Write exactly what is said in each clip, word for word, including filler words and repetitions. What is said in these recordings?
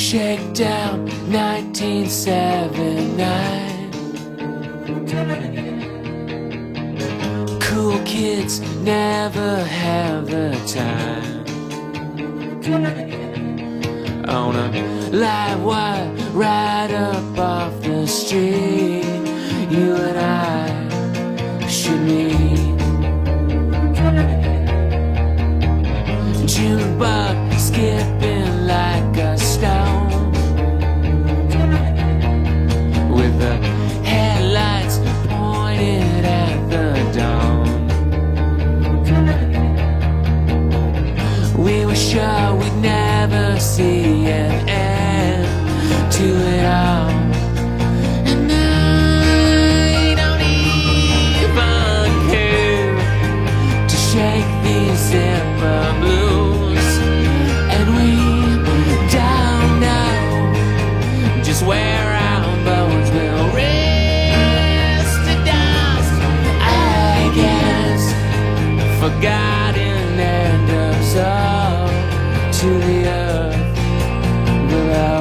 Shakedown nineteen seventy-nine. Cool kids never have the time. On a live wire right up off the street, you and I should meet. Junebug skipping like a stone, with the headlights pointed at the dawn. We were sure we'd never see an end to it all, and I don't even care to shake these zipper blues, and we don't know just where our bones will rest to dust. I guess forgotten and absorbed to the earth below.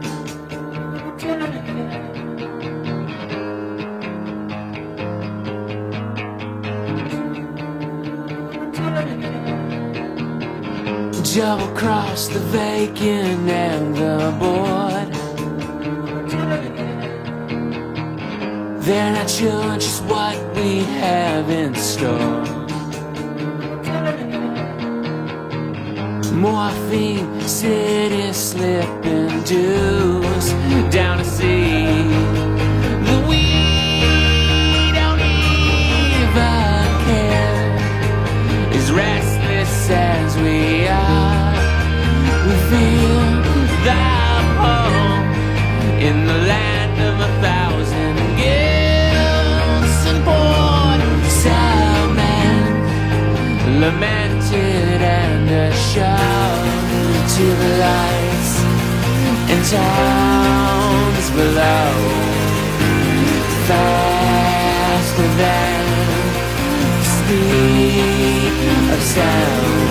Double cross the vacant and the bored. They're not sure just what we have in store. Morphine city slipping dues down to see that we don't even care. As restless as we are, we feel the pull in the land of a thousand gifts and poured. Cement lamented and assured to the lights and towns below. Faster than the speed of sound,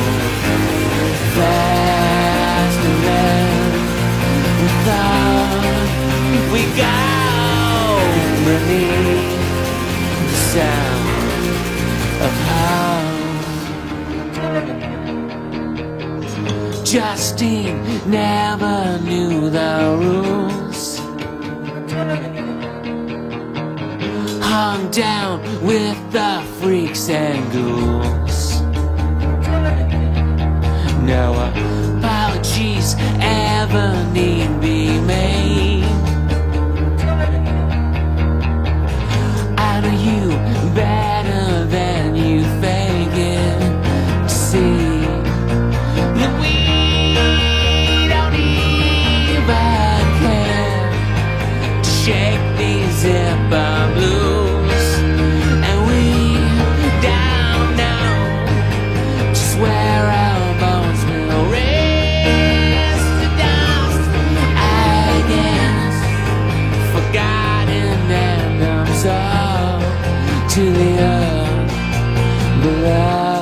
faster than we thought we go beneath the sound of home. Justine never knew the rules, hung down with the freaks and ghouls. No apologies ever need be made. I know you better than you fake it to see that we don't even care to shake these zipper blues, and we don't know just where our bones will rest to dust. I guess forgotten and absorbed to the earth below.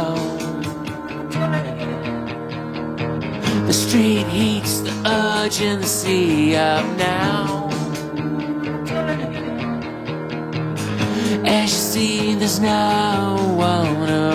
The street heats the urgency up now. As you see, there's no one around.